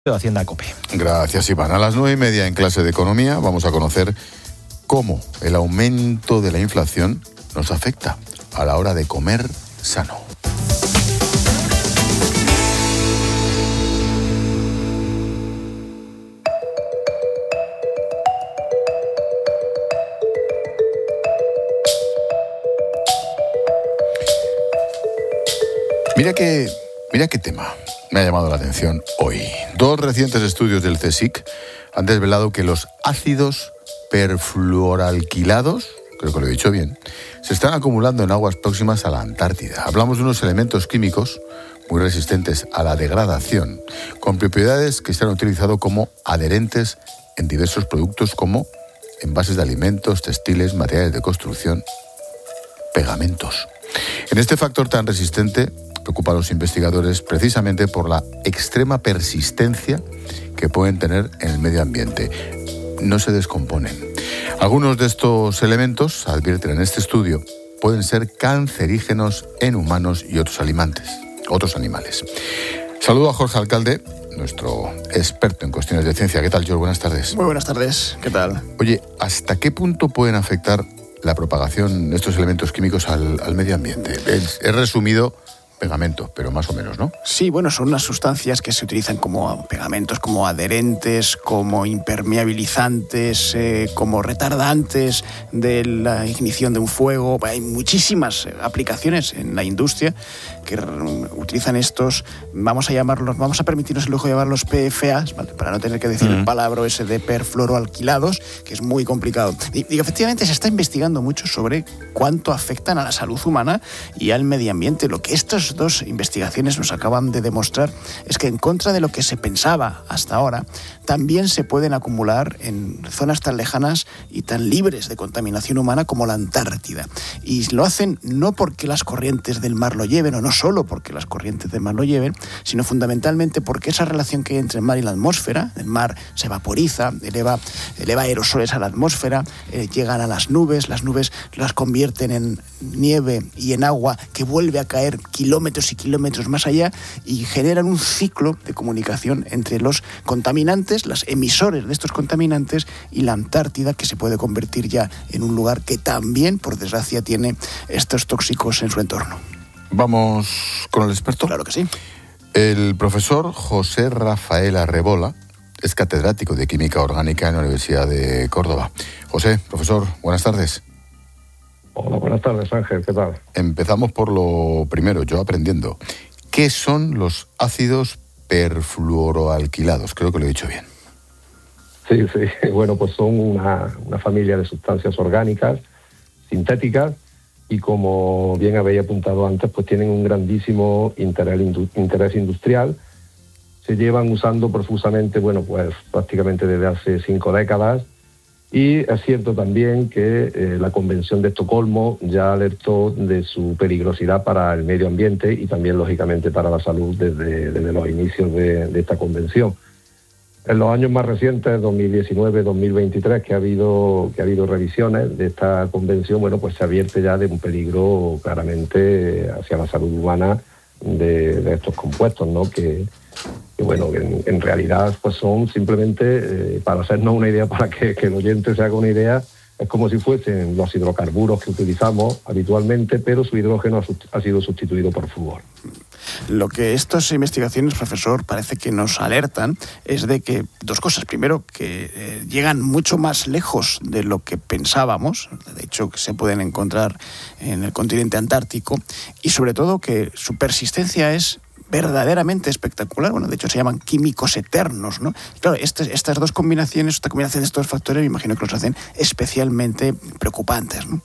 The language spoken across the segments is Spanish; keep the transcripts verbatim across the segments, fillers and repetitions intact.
de Hacienda COPE. Gracias, Iván. A las nueve y media en clase de economía vamos a conocer cómo el aumento de la inflación nos afecta a la hora de comer sano. Mira qué, mira qué tema me ha llamado la atención hoy. Dos recientes estudios del CSIC han desvelado que los ácidos perfluoralquilados, creo que lo he dicho bien, se están acumulando en aguas próximas a la Antártida. Hablamos de unos elementos químicos muy resistentes a la degradación, con propiedades que se han utilizado como adherentes en diversos productos como envases de alimentos, textiles, materiales de construcción, pegamentos. En este factor tan resistente preocupa a los investigadores precisamente por la extrema persistencia que pueden tener en el medio ambiente. No se descomponen. Algunos de estos elementos, advierten en este estudio, pueden ser cancerígenos en humanos y otros alimentos, otros animales. Saludo a Jorge Alcalde, nuestro experto en cuestiones de ciencia. ¿Qué tal, George? Buenas tardes. Muy buenas tardes. ¿Qué tal? Oye, ¿hasta qué punto pueden afectar la propagación de estos elementos químicos al, al medio ambiente? Es, es resumido pegamento, pero más o menos, ¿no? Sí, bueno, son unas sustancias que se utilizan como pegamentos, como adherentes, como impermeabilizantes, eh, como retardantes de la ignición de un fuego. Hay muchísimas aplicaciones en la industria que utilizan estos, vamos a llamarlos, vamos a permitirnos el lujo de llamarlos P F As, ¿vale? Para no tener que decir uh-huh. el palabra ese de perfluoroalquilados, que es muy complicado. Y, y efectivamente se está investigando mucho sobre cuánto afectan a la salud humana y al medio ambiente. Lo que estas dos investigaciones nos acaban de demostrar es que, en contra de lo que se pensaba hasta ahora, también se pueden acumular en zonas tan lejanas y tan libres de contaminación humana como la Antártida. Y lo hacen no porque las corrientes del mar lo lleven, o no solo porque las corrientes del mar lo lleven, sino fundamentalmente porque esa relación que hay entre el mar y la atmósfera, el mar se vaporiza, eleva, eleva aerosoles a la atmósfera, eh, llegan a las nubes, las nubes las convierten en nieve y en agua que vuelve a caer kilómetros y kilómetros más allá y generan un ciclo de comunicación entre los contaminantes, los emisores de estos contaminantes y la Antártida, que se puede convertir ya en un lugar que también, por desgracia, tiene estos tóxicos en su entorno. ¿Vamos con el experto? Claro que sí. El profesor José Rafael Arrebola es catedrático de Química Orgánica en la Universidad de Córdoba. José, profesor, buenas tardes. Hola, buenas tardes, Ángel, ¿qué tal? Empezamos por lo primero, yo aprendiendo. ¿Qué son los ácidos perfluoroalquilados? Creo que lo he dicho bien. Sí, sí. Bueno, pues son una, una familia de sustancias orgánicas, sintéticas, y como bien habéis apuntado antes, pues tienen un grandísimo interés, interés industrial. Se llevan usando profusamente, bueno, pues prácticamente desde hace cinco décadas. Y es cierto también que eh, la Convención de Estocolmo ya alertó de su peligrosidad para el medio ambiente y también, lógicamente, para la salud desde, desde los inicios de, de esta convención. En los años más recientes, dos mil diecinueve dos mil veintitrés, que ha habido que ha habido revisiones de esta convención, bueno, pues se advierte ya de un peligro claramente hacia la salud humana de, de estos compuestos, ¿no? Que, que bueno, que en, en realidad pues son simplemente, eh, para hacernos una idea, para que, que el oyente se haga una idea, es como si fuesen los hidrocarburos que utilizamos habitualmente, pero su hidrógeno ha, ha sido sustituido por flúor. Lo que estas investigaciones, profesor, parece que nos alertan es de que dos cosas. Primero, que eh, llegan mucho más lejos de lo que pensábamos. De hecho, que se pueden encontrar en el continente antártico. Y sobre todo, que su persistencia es verdaderamente espectacular. Bueno, de hecho se llaman químicos eternos, ¿no? Y claro, este, estas dos combinaciones, esta combinación de estos factores, me imagino que los hacen especialmente preocupantes, ¿no?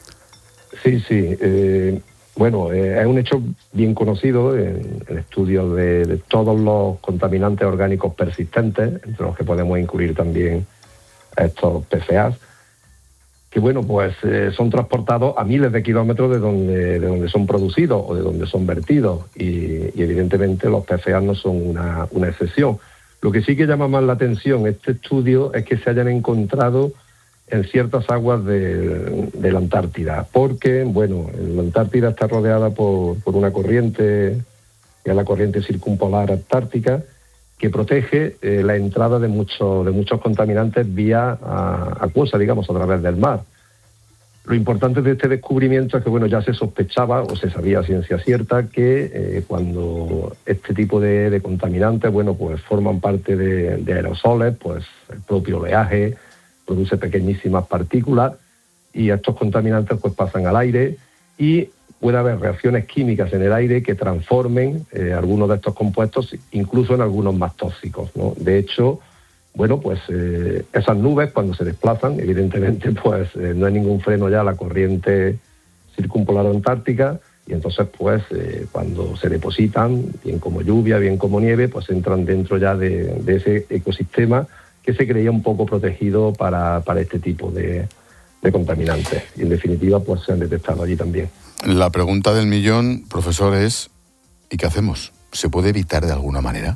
Sí, sí. Eh, bueno, eh, es un hecho bien conocido en, en estudios de, de todos los contaminantes orgánicos persistentes, entre los que podemos incluir también estos P F As, que bueno, pues eh, son transportados a miles de kilómetros de donde, de donde son producidos o de donde son vertidos, y, y evidentemente los P F A no son una, una excepción. Lo que sí que llama más la atención este estudio es que se hayan encontrado en ciertas aguas de, de la Antártida, porque, bueno, la Antártida está rodeada por, por una corriente, que es la corriente circumpolar antártica, que protege eh, la entrada de, mucho, de muchos contaminantes vía a, acuosa, digamos, a través del mar. Lo importante de este descubrimiento es que, bueno, ya se sospechaba o se sabía a ciencia cierta que eh, cuando este tipo de, de contaminantes, bueno, pues forman parte de, de aerosoles, pues el propio oleaje produce pequeñísimas partículas y estos contaminantes pues pasan al aire y puede haber reacciones químicas en el aire que transformen eh, algunos de estos compuestos, incluso en algunos más tóxicos, ¿no? De hecho, bueno, pues eh, esas nubes cuando se desplazan, evidentemente, pues eh, no hay ningún freno ya a la corriente circumpolar antártica y entonces, pues, eh, cuando se depositan, bien como lluvia, bien como nieve, pues entran dentro ya de, de ese ecosistema que se creía un poco protegido para, para este tipo de, de contaminantes. Y en definitiva, pues se han detectado allí también. La pregunta del millón, profesor, es ¿y qué hacemos? ¿Se puede evitar de alguna manera?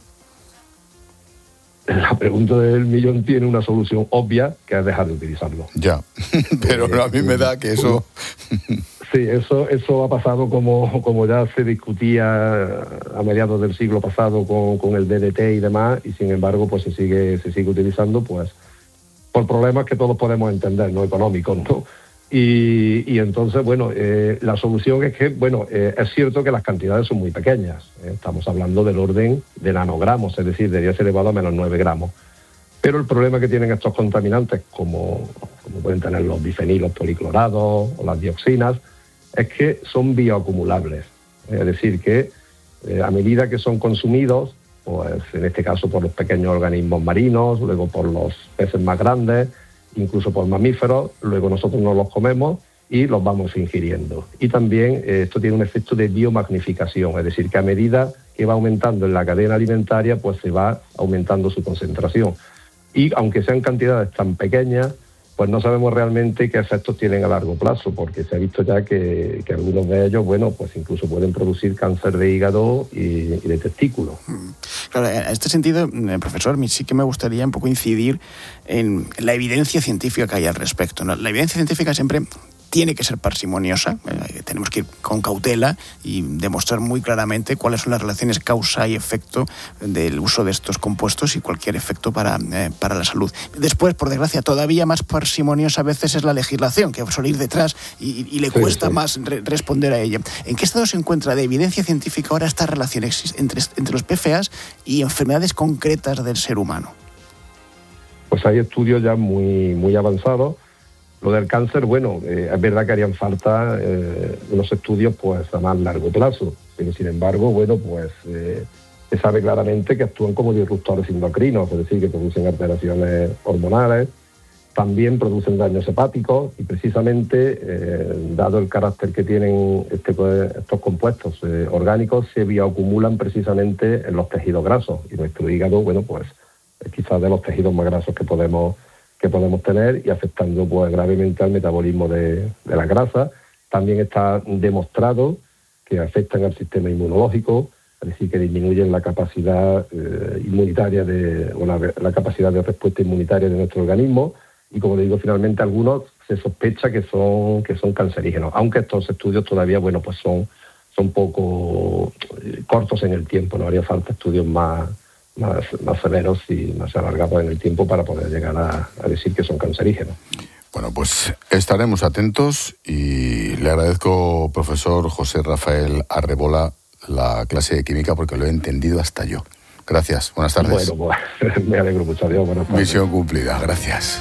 La pregunta del millón tiene una solución obvia, que es dejar de utilizarlo. Ya, pero eh, a mí me da que eso... Sí, eso eso ha pasado como, como ya se discutía a mediados del siglo pasado con, con el D D T y demás, y sin embargo pues se sigue se sigue utilizando pues por problemas que todos podemos entender, no económicos, ¿no? Y, y entonces, bueno, eh, la solución es que, bueno, eh, es cierto que las cantidades son muy pequeñas. ¿eh? Estamos hablando del orden de nanogramos, es decir, de diez elevado a menos nueve gramos. Pero el problema que tienen estos contaminantes, como, como pueden tener los bifenilos policlorados o las dioxinas, es que son bioacumulables. Es decir, que eh, a medida que son consumidos, pues en este caso por los pequeños organismos marinos, luego por los peces más grandes, incluso por mamíferos, luego nosotros nos los comemos y los vamos ingiriendo. Y también eh, esto tiene un efecto de biomagnificación, es decir, que a medida que va aumentando en la cadena alimentaria, pues se va aumentando su concentración. Y aunque sean cantidades tan pequeñas, pues no sabemos realmente qué efectos tienen a largo plazo, porque se ha visto ya que, que algunos de ellos, bueno, pues incluso pueden producir cáncer de hígado y, y de testículo. Claro, en este sentido, profesor, sí que me gustaría un poco incidir en la evidencia científica que hay al respecto, ¿no? La evidencia científica siempre tiene que ser parsimoniosa, eh, tenemos que ir con cautela y demostrar muy claramente cuáles son las relaciones causa y efecto del uso de estos compuestos y cualquier efecto para, eh, para la salud. Después, por desgracia, todavía más parsimoniosa a veces es la legislación, que suele ir detrás y, y le sí, cuesta sí. más re- responder a ella. ¿En qué estado se encuentra de evidencia científica ahora esta relación entre, entre los P F A S y enfermedades concretas del ser humano? Pues hay estudios ya muy, muy avanzados. Lo del cáncer, bueno, eh, es verdad que harían falta eh, unos estudios pues a más largo plazo, pero sin embargo, bueno, pues eh, se sabe claramente que actúan como disruptores endocrinos, es decir, que producen alteraciones hormonales, también producen daños hepáticos y precisamente, eh, dado el carácter que tienen este, pues, estos compuestos eh, orgánicos, se bioacumulan precisamente en los tejidos grasos y nuestro hígado, bueno, pues es quizás de los tejidos más grasos que podemos que podemos tener y afectando pues gravemente al metabolismo de, de la grasa. También está demostrado que afectan al sistema inmunológico, es decir, que disminuyen la capacidad eh, inmunitaria de o la, la capacidad de respuesta inmunitaria de nuestro organismo y, como le digo, finalmente algunos se sospecha que son que son cancerígenos, aunque estos estudios todavía, bueno, pues son son poco eh, cortos en el tiempo, no haría falta estudios más Más, más severos y más alargados en el tiempo para poder llegar a, a decir que son cancerígenos. Bueno, pues estaremos atentos y le agradezco, profesor José Rafael Arrebola, la clase de química porque lo he entendido hasta yo. Gracias, buenas tardes. Bueno, pues me alegro mucho, adiós, buenas tardes. Misión cumplida, gracias.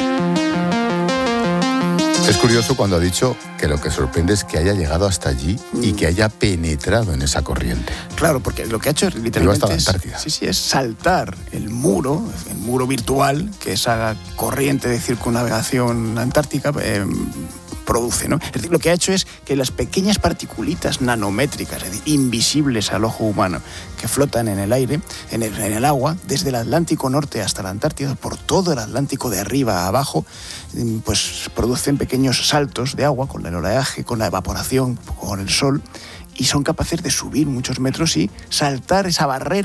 Es curioso cuando ha dicho que lo que sorprende es que haya llegado hasta allí y que haya penetrado en esa corriente. Claro, porque lo que ha hecho es literalmente hasta la Antártida. Es, sí, sí, es saltar el muro, el muro virtual que esa corriente de circunnavegación antártica eh, produce, ¿no? Es decir, lo que ha hecho es que las pequeñas particulitas nanométricas, es decir, invisibles al ojo humano, que flotan en el aire, en el, en el agua, desde el Atlántico Norte hasta la Antártida, por todo el Atlántico de arriba a abajo, pues producen pequeños saltos de agua con el oleaje, con la evaporación, con el sol, y son capaces de subir muchos metros y saltar esa barrera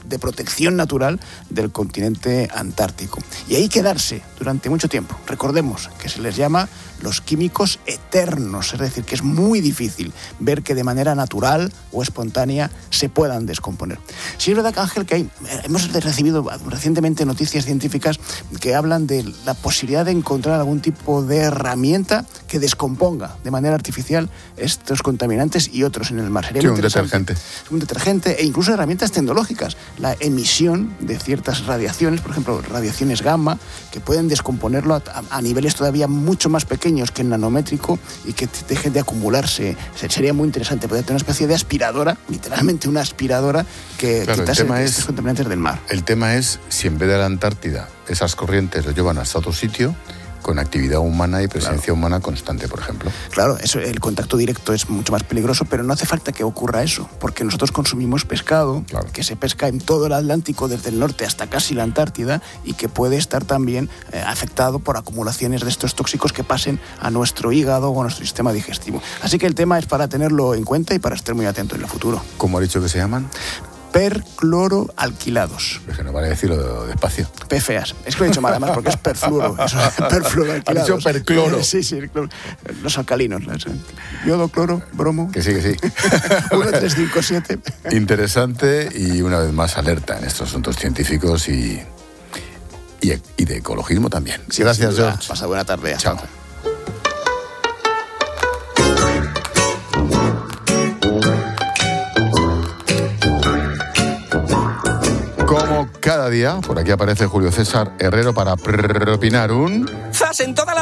de protección natural del continente antártico. Y ahí quedarse durante mucho tiempo. Recordemos que se les llama los químicos eternos, es decir, que es muy difícil ver que de manera natural o espontánea se puedan descomponer. Sí es verdad, Ángel, que hay, hemos recibido recientemente noticias científicas que hablan de la posibilidad de encontrar algún tipo de herramienta que descomponga de manera artificial estos contaminantes y otros en el mar. Sería sí, muy un detergente. Un detergente e incluso herramientas tecnológicas. La emisión de ciertas radiaciones, por ejemplo, radiaciones gamma, que pueden descomponerlo a, a niveles todavía mucho más pequeños que el nanométrico y que dejen de acumularse. Sería muy interesante poder tener una especie de aspiradora, literalmente una aspiradora, que claro, quitase el tema estos es, contaminantes del mar. El tema es si en vez de la Antártida esas corrientes lo llevan hasta otro sitio, con actividad humana y presencia claro. humana constante, por ejemplo. Claro, eso, el contacto directo es mucho más peligroso, pero no hace falta que ocurra eso, porque nosotros consumimos pescado, claro. que se pesca en todo el Atlántico, desde el norte hasta casi la Antártida, y que puede estar también eh, afectado por acumulaciones de estos tóxicos que pasen a nuestro hígado o a nuestro sistema digestivo. Así que el tema es para tenerlo en cuenta y para estar muy atento en el futuro. ¿Cómo ha dicho que se llaman? Percloroalquilados. Es que no vale decirlo despacio. P F A S. Es que lo he dicho mal, además, porque es perfluoro. Eso, perfluoroalquilados. Ha dicho percloro. Sí, sí, los alcalinos. Yodo, cloro, bromo. Que sí, que sí. uno tres cinco siete. Interesante y una vez más alerta en estos asuntos científicos y, y, y de ecologismo también. Sí, gracias, George. Pasa buena tarde. Chao. Como cada día, por aquí aparece Julio César Herrero para propinar un... ¡Zas en toda la